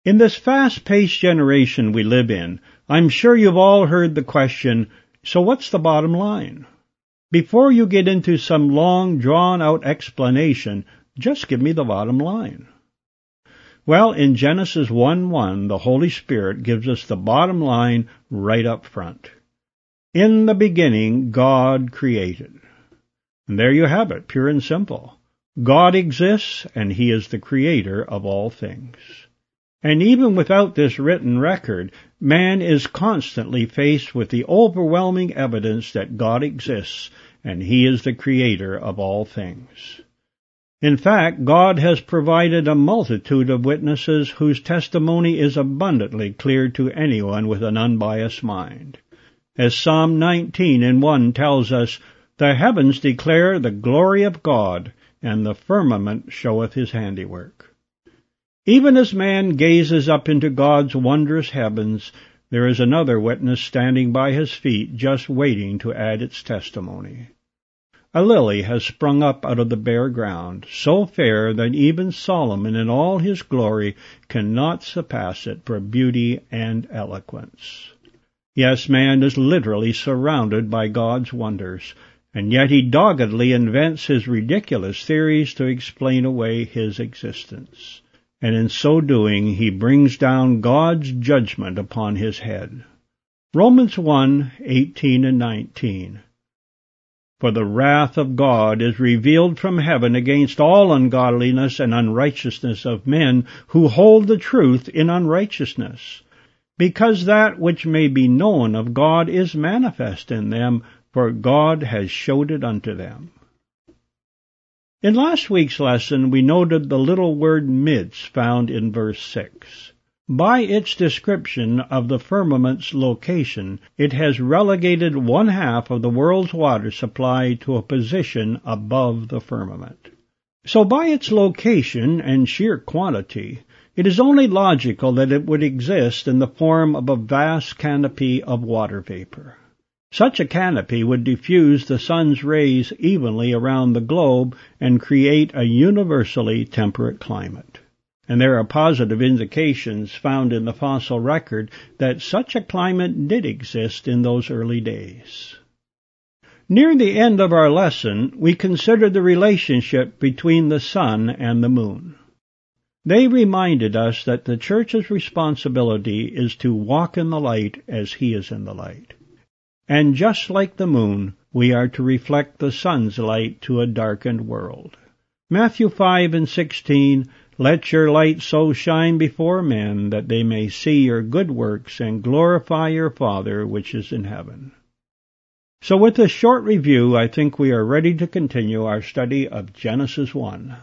In this fast-paced generation we live in, I'm sure you've all heard the question, so what's the bottom line? Before you get into some long, drawn-out explanation, just give me the bottom line. Well, in Genesis 1:1, the Holy Spirit gives us the bottom line right up front. In the beginning, God created. And there you have it, pure and simple. God exists, and He is the creator of all things. And even without this written record, man is constantly faced with the overwhelming evidence that God exists, and He is the creator of all things. In fact, God has provided a multitude of witnesses whose testimony is abundantly clear to anyone with an unbiased mind. As Psalm 19:1 tells us, "The heavens declare the glory of God, and the firmament showeth His handiwork." Even as man gazes up into God's wondrous heavens, there is another witness standing by his feet just waiting to add its testimony. A lily has sprung up out of the bare ground, so fair that even Solomon in all his glory cannot surpass it for beauty and eloquence. Yes, man is literally surrounded by God's wonders, and yet he doggedly invents his ridiculous theories to explain away his existence. And in so doing, he brings down God's judgment upon his head. Romans 1:18-19. For the wrath of God is revealed from heaven against all ungodliness and unrighteousness of men who hold the truth in unrighteousness, because that which may be known of God is manifest in them, for God has showed it unto them. In last week's lesson, we noted the little word midst found in verse 6. By its description of the firmament's location, it has relegated one half of the world's water supply to a position above the firmament. So by its location and sheer quantity, it is only logical that it would exist in the form of a vast canopy of water vapor. Such a canopy would diffuse the sun's rays evenly around the globe and create a universally temperate climate. And there are positive indications found in the fossil record that such a climate did exist in those early days. Near the end of our lesson, we considered the relationship between the sun and the moon. They reminded us that the church's responsibility is to walk in the light as He is in the light. And just like the moon, we are to reflect the sun's light to a darkened world. Matthew 5:16, Let your light so shine before men that they may see your good works and glorify your Father which is in heaven. So with this short review, I think we are ready to continue our study of Genesis 1.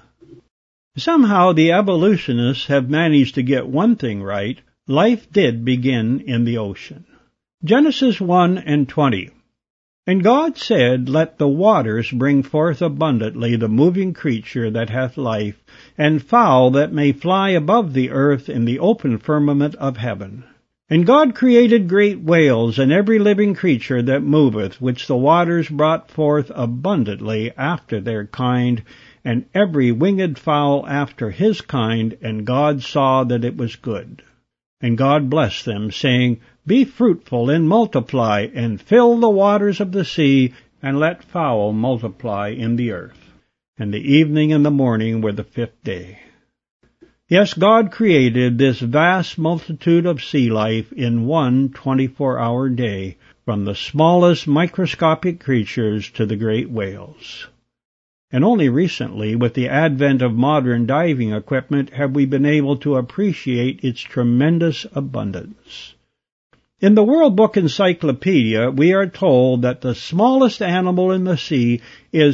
Somehow the evolutionists have managed to get one thing right. Life did begin in the ocean. Genesis 1:20. And God said, Let the waters bring forth abundantly the moving creature that hath life, and fowl that may fly above the earth in the open firmament of heaven. And God created great whales, and every living creature that moveth, which the waters brought forth abundantly after their kind, and every winged fowl after his kind, and God saw that it was good. And God blessed them, saying, Be fruitful and multiply, and fill the waters of the sea, and let fowl multiply in the earth. And the evening and the morning were the fifth day. Yes, God created this vast multitude of sea life in one 24-hour day, from the smallest microscopic creatures to the great whales. And only recently, with the advent of modern diving equipment, have we been able to appreciate its tremendous abundance. In the World Book Encyclopedia, we are told that the smallest animal in the sea is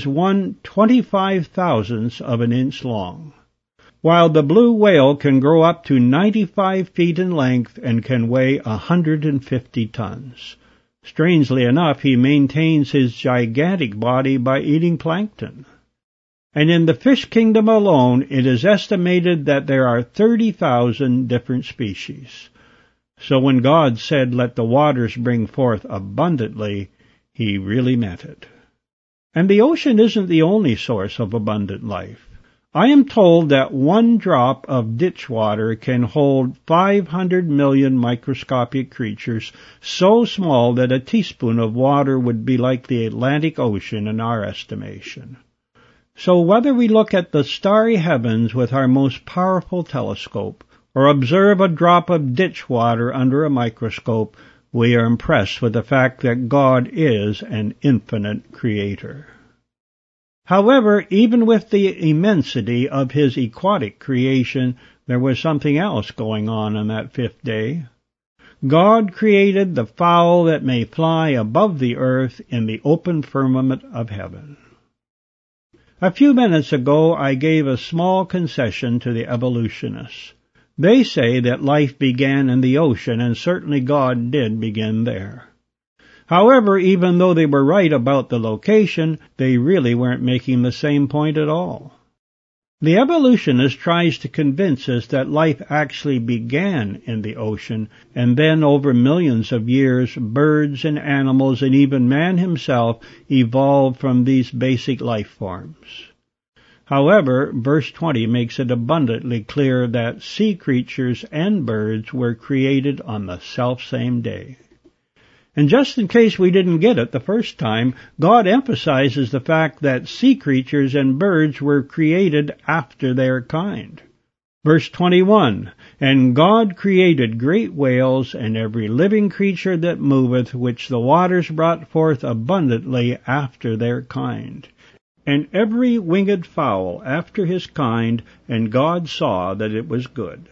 1/25,000th of an inch long, while the blue whale can grow up to 95 feet in length and can weigh 150 tons. Strangely enough, he maintains his gigantic body by eating plankton. And in the fish kingdom alone, it is estimated that there are 30,000 different species. So when God said, Let the waters bring forth abundantly, He really meant it. And the ocean isn't the only source of abundant life. I am told that one drop of ditch water can hold 500 million microscopic creatures so small that a teaspoon of water would be like the Atlantic Ocean in our estimation. So whether we look at the starry heavens with our most powerful telescope or observe a drop of ditch water under a microscope, we are impressed with the fact that God is an infinite creator. However, even with the immensity of his aquatic creation, there was something else going on that fifth day. God created the fowl that may fly above the earth in the open firmament of heaven. A few minutes ago I gave a small concession to the evolutionists. They say that life began in the ocean, and certainly God did begin there. However, even though they were right about the location, they really weren't making the same point at all. The evolutionist tries to convince us that life actually began in the ocean, and then over millions of years, birds and animals and even man himself evolved from these basic life forms. However, verse 20 makes it abundantly clear that sea creatures and birds were created on the selfsame day. And just in case we didn't get it the first time, God emphasizes the fact that sea creatures and birds were created after their kind. Verse 21, And God created great whales, and every living creature that moveth, which the waters brought forth abundantly after their kind, and every winged fowl after his kind, and God saw that it was good.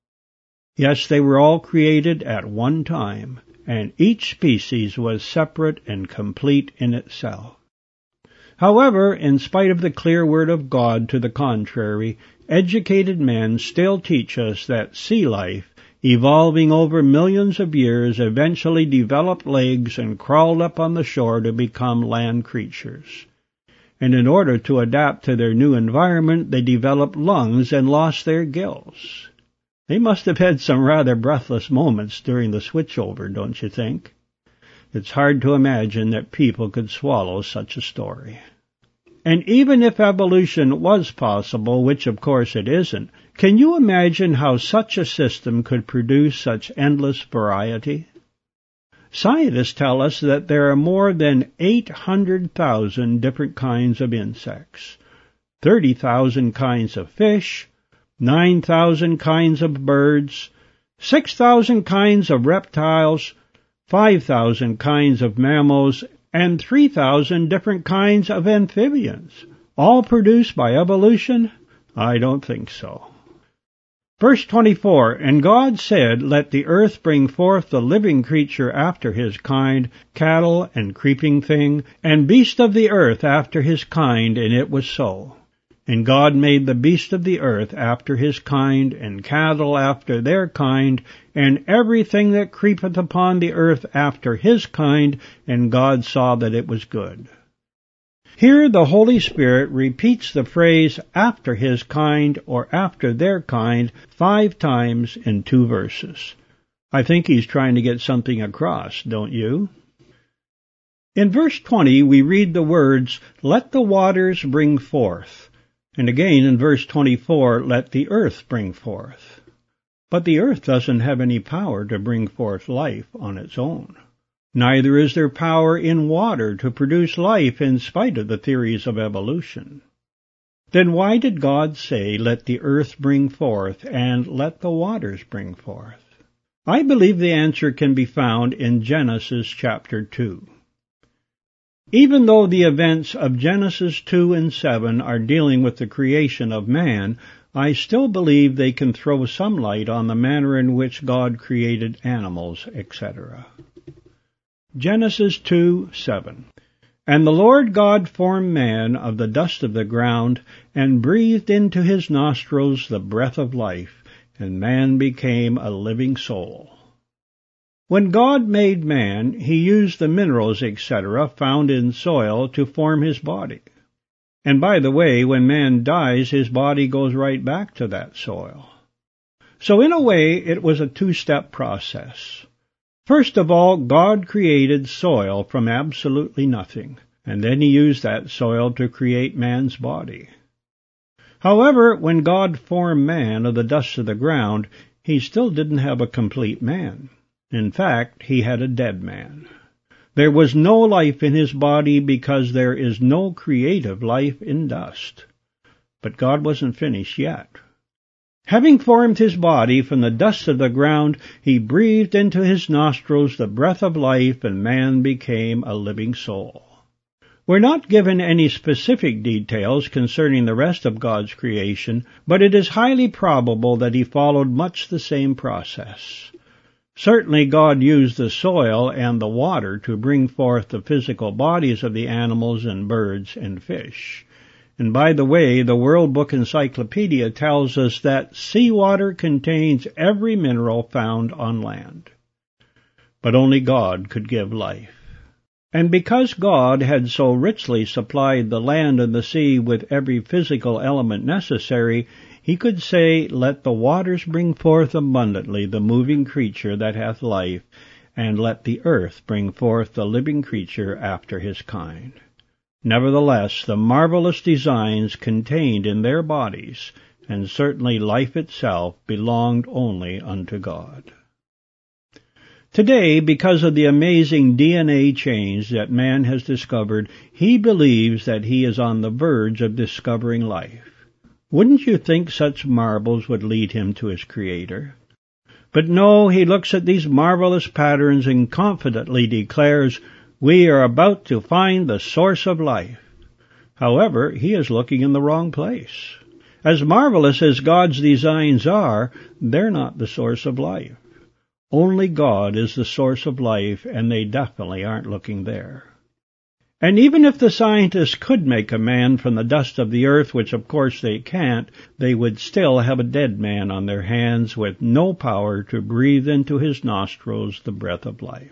Yes, they were all created at one time, and each species was separate and complete in itself. However, in spite of the clear word of God to the contrary, educated men still teach us that sea life, evolving over millions of years, eventually developed legs and crawled up on the shore to become land creatures. And in order to adapt to their new environment, they developed lungs and lost their gills. They must have had some rather breathless moments during the switchover, don't you think? It's hard to imagine that people could swallow such a story. And even if evolution was possible, which of course it isn't, can you imagine how such a system could produce such endless variety? Scientists tell us that there are more than 800,000 different kinds of insects, 30,000 kinds of fish, 9,000 kinds of birds, 6,000 kinds of reptiles, 5,000 kinds of mammals, and 3,000 different kinds of amphibians, all produced by evolution? I don't think so. Verse 24, And God said, Let the earth bring forth the living creature after his kind, cattle and creeping thing, and beast of the earth after his kind, and it was so. And God made the beast of the earth after his kind, and cattle after their kind, and everything that creepeth upon the earth after his kind, and God saw that it was good. Here the Holy Spirit repeats the phrase after his kind or after their kind 5 times in 2 verses. I think he's trying to get something across, don't you? In verse 20 we read the words, Let the waters bring forth. And again in verse 24, Let the earth bring forth. But the earth doesn't have any power to bring forth life on its own. Neither is there power in water to produce life in spite of the theories of evolution. Then why did God say, Let the earth bring forth, and let the waters bring forth? I believe the answer can be found in Genesis chapter 2. Even though the events of Genesis 2 and 7 are dealing with the creation of man, I still believe they can throw some light on the manner in which God created animals, etc. Genesis 2:7. And the Lord God formed man of the dust of the ground, and breathed into his nostrils the breath of life, and man became a living soul. When God made man, he used the minerals, etc., found in soil to form his body. And by the way, when man dies, his body goes right back to that soil. So in a way, it was a 2-step process. First of all, God created soil from absolutely nothing, and then he used that soil to create man's body. However, when God formed man of the dust of the ground, he still didn't have a complete man. In fact, he had a dead man. There was no life in his body because there is no creative life in dust. But God wasn't finished yet. Having formed his body from the dust of the ground, he breathed into his nostrils the breath of life, and man became a living soul. We're not given any specific details concerning the rest of God's creation, but it is highly probable that he followed much the same process. Certainly God used the soil and the water to bring forth the physical bodies of the animals and birds and fish. And by the way, the World Book Encyclopedia tells us that seawater contains every mineral found on land. But only God could give life. And because God had so richly supplied the land and the sea with every physical element necessary, he could say, "Let the waters bring forth abundantly the moving creature that hath life, and let the earth bring forth the living creature after his kind." Nevertheless, the marvelous designs contained in their bodies, and certainly life itself, belonged only unto God. Today, because of the amazing DNA change that man has discovered, he believes that he is on the verge of discovering life. Wouldn't you think such marvels would lead him to his Creator? But no, he looks at these marvelous patterns and confidently declares, "We are about to find the source of life." However, he is looking in the wrong place. As marvelous as God's designs are, they're not the source of life. Only God is the source of life, and they definitely aren't looking there. And even if the scientists could make a man from the dust of the earth, which of course they can't, they would still have a dead man on their hands with no power to breathe into his nostrils the breath of life.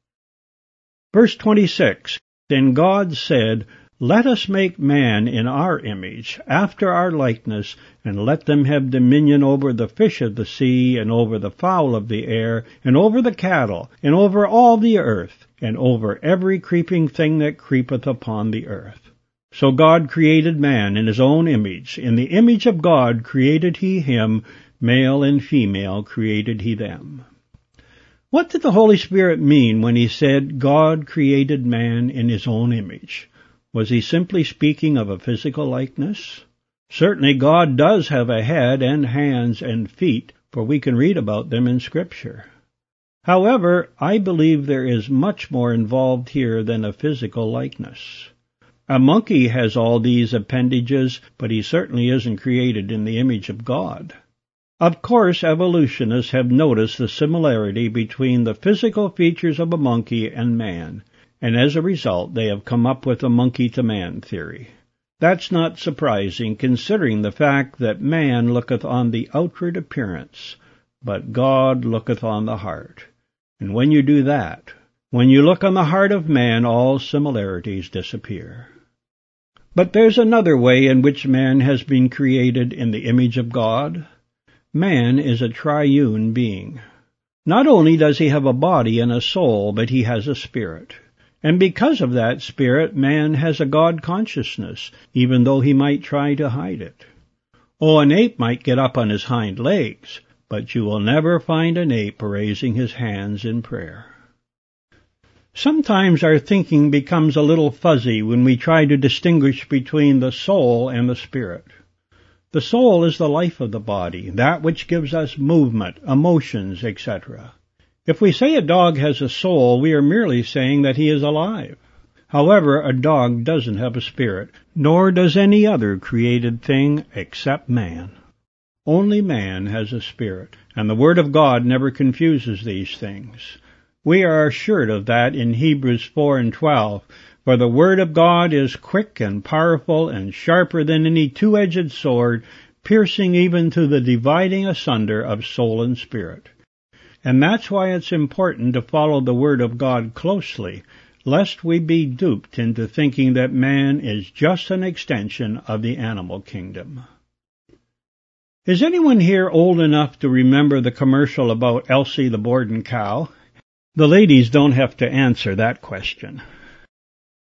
Verse 26, "And God said, Let us make man in our image, after our likeness, and let them have dominion over the fish of the sea, and over the fowl of the air, and over the cattle, and over all the earth, and over every creeping thing that creepeth upon the earth." So God created man in his own image. In the image of God created he him, male and female created he them. What did the Holy Spirit mean when he said God created man in his own image? Was he simply speaking of a physical likeness? Certainly God does have a head and hands and feet, for we can read about them in Scripture. However, I believe there is much more involved here than a physical likeness. A monkey has all these appendages, but he certainly isn't created in the image of God. Of course, evolutionists have noticed the similarity between the physical features of a monkey and man, and as a result they have come up with the monkey-to-man theory. That's not surprising, considering the fact that man looketh on the outward appearance, but God looketh on the heart. And when you do that, when you look on the heart of man, all similarities disappear. But there's another way in which man has been created in the image of God. Man is a triune being. Not only does he have a body and a soul, but he has a spirit. And because of that spirit, man has a God consciousness, even though he might try to hide it. Oh, an ape might get up on his hind legs, but you will never find an ape raising his hands in prayer. Sometimes our thinking becomes a little fuzzy when we try to distinguish between the soul and the spirit. The soul is the life of the body, that which gives us movement, emotions, etc. If we say a dog has a soul, we are merely saying that he is alive. However, a dog doesn't have a spirit, nor does any other created thing except man. Only man has a spirit, and the Word of God never confuses these things. We are assured of that in Hebrews 4:12, "For the Word of God is quick and powerful and sharper than any two-edged sword, piercing even to the dividing asunder of soul and spirit." And that's why it's important to follow the Word of God closely, lest we be duped into thinking that man is just an extension of the animal kingdom. Is anyone here old enough to remember the commercial about Elsie the Borden cow? The ladies don't have to answer that question.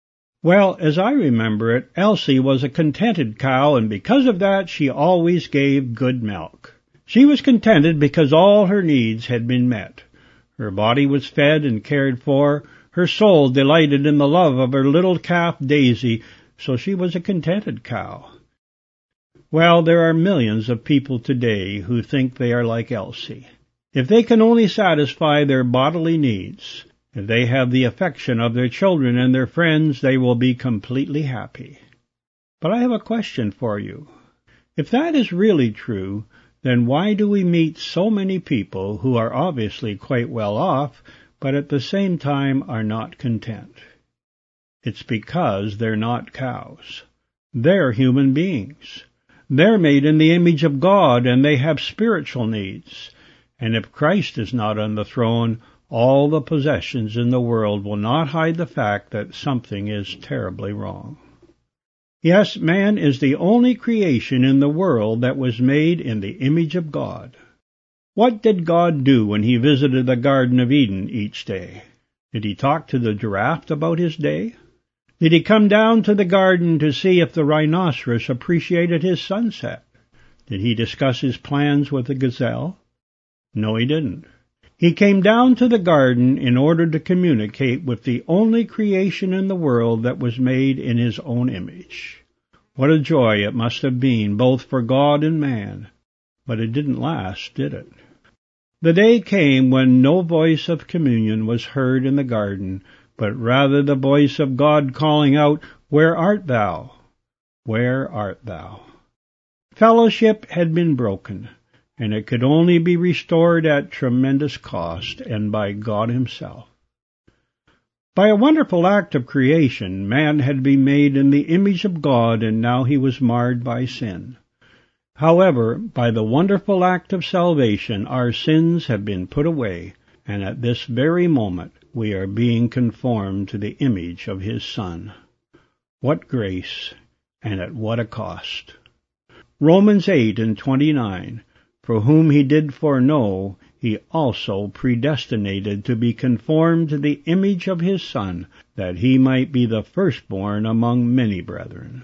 Well, as I remember it, Elsie was a contented cow, and because of that she always gave good milk. She was contented because all her needs had been met. Her body was fed and cared for. Her soul delighted in the love of her little calf Daisy, so she was a contented cow. Well, there are millions of people today who think they are like Elsie. If they can only satisfy their bodily needs, if they have the affection of their children and their friends, they will be completely happy. But I have a question for you. If that is really true, then why do we meet so many people who are obviously quite well off, but at the same time are not content? It's because they're not cows. They're human beings. They're made in the image of God, and they have spiritual needs. And if Christ is not on the throne, all the possessions in the world will not hide the fact that something is terribly wrong. Yes, man is the only creation in the world that was made in the image of God. What did God do when he visited the Garden of Eden each day? Did he talk to the giraffe about his day? Did he come down to the garden to see if the rhinoceros appreciated his sunset? Did he discuss his plans with the gazelle? No, he didn't. He came down to the garden in order to communicate with the only creation in the world that was made in his own image. What a joy it must have been, both for God and man. But it didn't last, did it? The day came when no voice of communion was heard in the garden, but rather the voice of God calling out, "Where art thou? Where art thou?" Fellowship had been broken, and it could only be restored at tremendous cost, and by God himself. By a wonderful act of creation, man had been made in the image of God, and now he was marred by sin. However, by the wonderful act of salvation, our sins have been put away, and at this very moment we are being conformed to the image of his Son. What grace, and at what a cost! Romans 8:29, "For whom he did foreknow, he also predestinated to be conformed to the image of his Son, that he might be the firstborn among many brethren."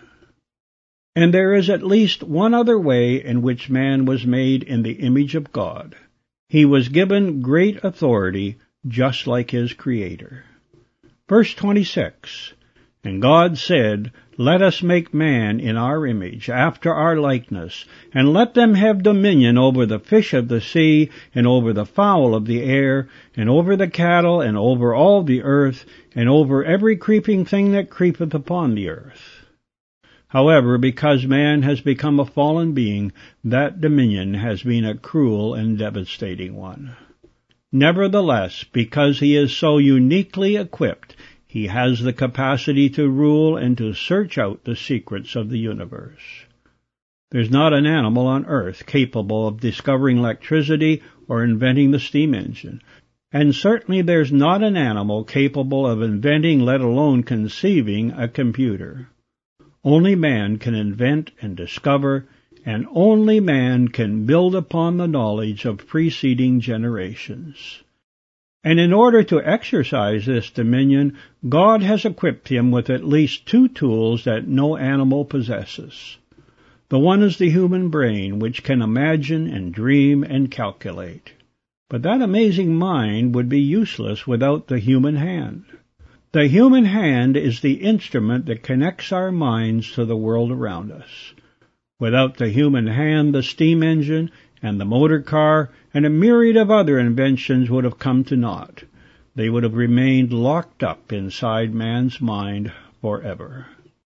And there is at least one other way in which man was made in the image of God. He was given great authority, just like his Creator. Verse 26, "And God said, Let us make man in our image, after our likeness, and let them have dominion over the fish of the sea, and over the fowl of the air, and over the cattle, and over all the earth, and over every creeping thing that creepeth upon the earth." However, because man has become a fallen being, that dominion has been a cruel and devastating one. Nevertheless, because he is so uniquely equipped, he has the capacity to rule and to search out the secrets of the universe. There's not an animal on earth capable of discovering electricity or inventing the steam engine. And certainly there's not an animal capable of inventing, let alone conceiving, a computer. Only man can invent and discover, and only man can build upon the knowledge of preceding generations. And in order to exercise this dominion, God has equipped him with at least two tools that no animal possesses. The one is the human brain, which can imagine and dream and calculate. But that amazing mind would be useless without the human hand. The human hand is the instrument that connects our minds to the world around us. Without the human hand, the steam engine and the motor car and a myriad of other inventions would have come to naught. They would have remained locked up inside man's mind forever.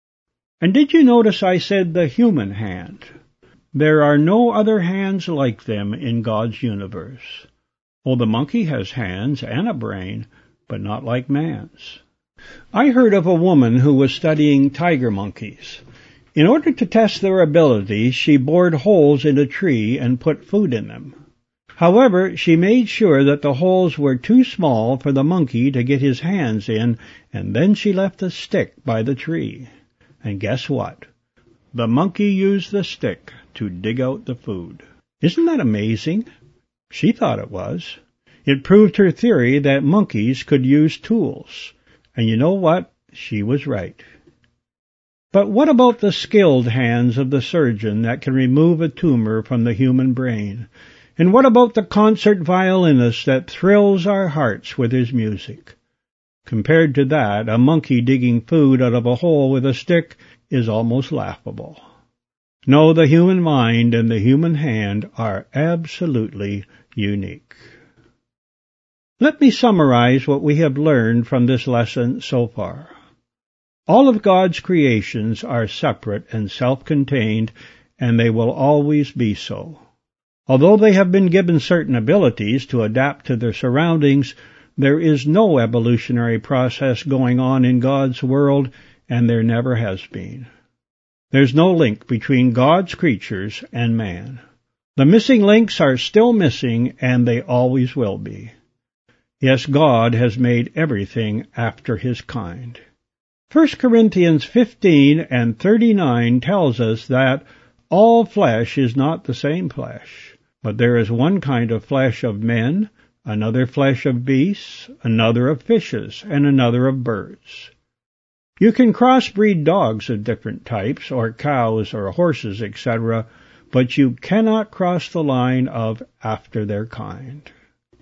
And did you notice I said the human hand? There are no other hands like them in God's universe. Oh, the monkey has hands and a brain, but not like man's. I heard of a woman who was studying tiger monkeys. In order to test their abilities, she bored holes in a tree and put food in them. However, she made sure that the holes were too small for the monkey to get his hands in, and then she left a stick by the tree. And guess what? The monkey used the stick to dig out the food. Isn't that amazing? She thought it was. It proved her theory that monkeys could use tools. And you know what? She was right. But what about the skilled hands of the surgeon that can remove a tumor from the human brain? And what about the concert violinist that thrills our hearts with his music? Compared to that, a monkey digging food out of a hole with a stick is almost laughable. No, the human mind and the human hand are absolutely unique. Let me summarize what we have learned from this lesson so far. All of God's creations are separate and self-contained, and they will always be so. Although they have been given certain abilities to adapt to their surroundings, there is no evolutionary process going on in God's world, and there never has been. There's no link between God's creatures and man. The missing links are still missing, and they always will be. Yes, God has made everything after His kind. 1 Corinthians 15 and 39 tells us that all flesh is not the same flesh, but there is one kind of flesh of men, another flesh of beasts, another of fishes, and another of birds. You can crossbreed dogs of different types, or cows or horses, etc., but you cannot cross the line of after their kind.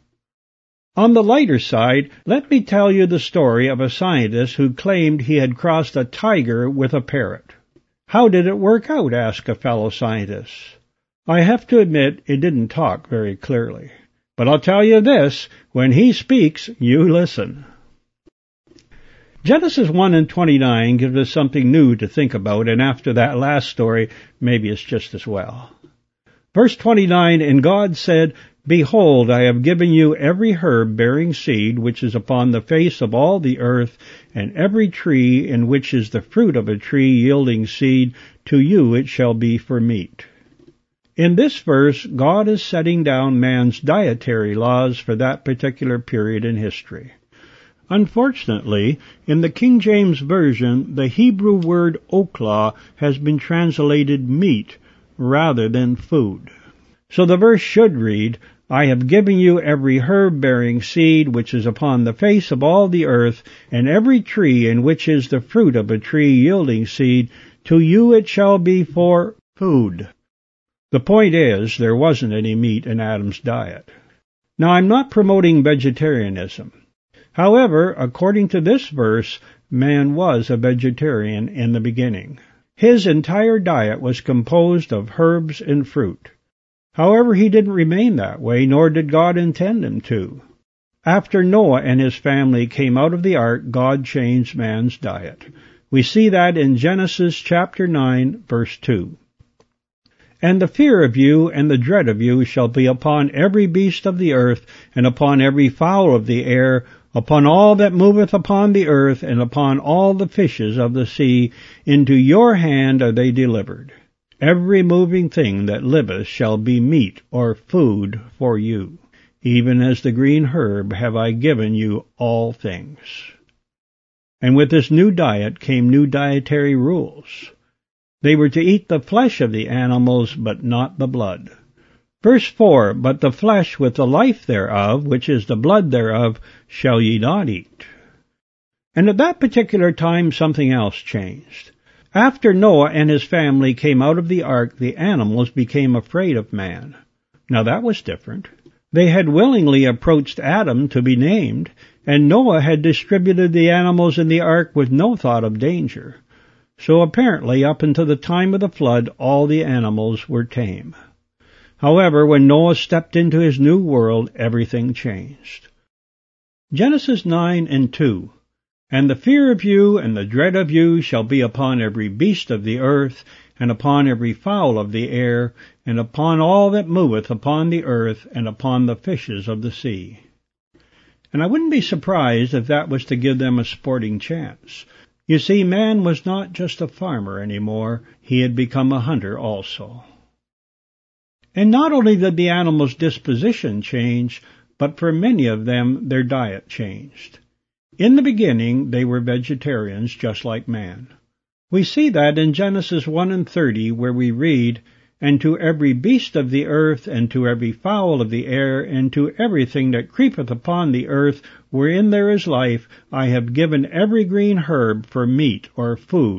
On the lighter side, let me tell you the story of a scientist who claimed he had crossed a tiger with a parrot. How did it work out? Asked a fellow scientist. I have to admit it didn't talk very clearly. But I'll tell you this, when he speaks, you listen. Genesis 1 and 29 gives us something new to think about, and after that last story, maybe it's just as well. Verse 29, And God said, Behold, I have given you every herb bearing seed which is upon the face of all the earth, and every tree in which is the fruit of a tree yielding seed, to you it shall be for meat. In this verse, God is setting down man's dietary laws for that particular period in history. Unfortunately, in the King James Version, the Hebrew word oklah has been translated meat rather than food. So the verse should read, I have given you every herb bearing seed which is upon the face of all the earth, and every tree in which is the fruit of a tree yielding seed, to you it shall be for food. The point is, there wasn't any meat in Adam's diet. Now, I'm not promoting vegetarianism. However, according to this verse, man was a vegetarian in the beginning. His entire diet was composed of herbs and fruit. However, he didn't remain that way, nor did God intend him to. After Noah and his family came out of the ark, God changed man's diet. We see that in Genesis chapter 9, verse 2. And the fear of you and the dread of you shall be upon every beast of the earth, and upon every fowl of the air, upon all that moveth upon the earth, and upon all the fishes of the sea. Into your hand are they delivered. Every moving thing that liveth shall be meat or food for you. Even as the green herb have I given you all things. And with this new diet came new dietary rules. They were to eat the flesh of the animals, but not the blood. Verse 4, But the flesh with the life thereof, which is the blood thereof, shall ye not eat. And at that particular time something else changed. After Noah and his family came out of the ark, the animals became afraid of man. Now that was different. They had willingly approached Adam to be named, and Noah had distributed the animals in the ark with no thought of danger. So apparently, up until the time of the flood, all the animals were tame. However, when Noah stepped into his new world, everything changed. Genesis 9 and 2. And the fear of you and the dread of you shall be upon every beast of the earth, and upon every fowl of the air, and upon all that moveth upon the earth, and upon the fishes of the sea. And I wouldn't be surprised if that was to give them a sporting chance. You see, man was not just a farmer anymore, he had become a hunter also. And not only did the animals' disposition change, but for many of them their diet changed. In the beginning, they were vegetarians just like man. We see that in Genesis 1 and 30, where we read, And to every beast of the earth, and to every fowl of the air, and to everything that creepeth upon the earth, wherein there is life, I have given every green herb for meat or food,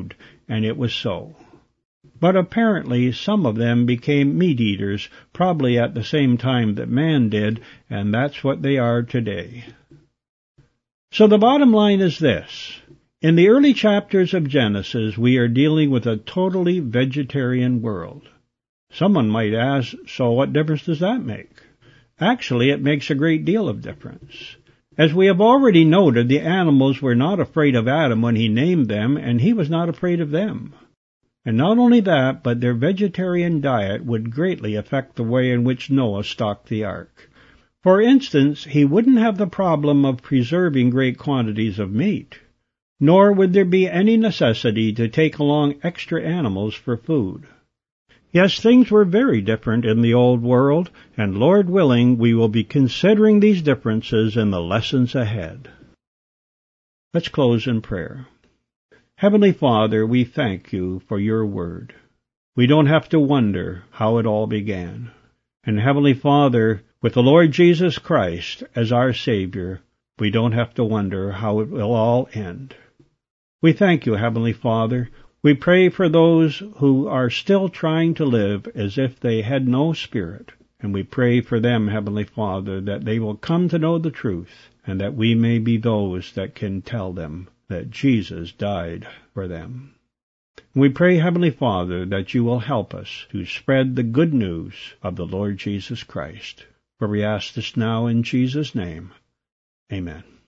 and it was so. But apparently some of them became meat-eaters, probably at the same time that man did, and that's what they are today. So the bottom line is this. In the early chapters of Genesis, we are dealing with a totally vegetarian world. Someone might ask, so what difference does that make? Actually, it makes a great deal of difference. As we have already noted, the animals were not afraid of Adam when he named them, and he was not afraid of them. And not only that, but their vegetarian diet would greatly affect the way in which Noah stocked the ark. For instance, he wouldn't have the problem of preserving great quantities of meat, nor would there be any necessity to take along extra animals for food. Yes, things were very different in the old world, and Lord willing, we will be considering these differences in the lessons ahead. Let's close in prayer. Heavenly Father, we thank you for your word. We don't have to wonder how it all began. And Heavenly Father, with the Lord Jesus Christ as our Savior, we don't have to wonder how it will all end. We thank you, Heavenly Father. We pray for those who are still trying to live as if they had no spirit, and we pray for them, Heavenly Father, that they will come to know the truth, and that we may be those that can tell them that Jesus died for them. We pray, Heavenly Father, that you will help us to spread the good news of the Lord Jesus Christ. For we ask this now in Jesus' name. Amen.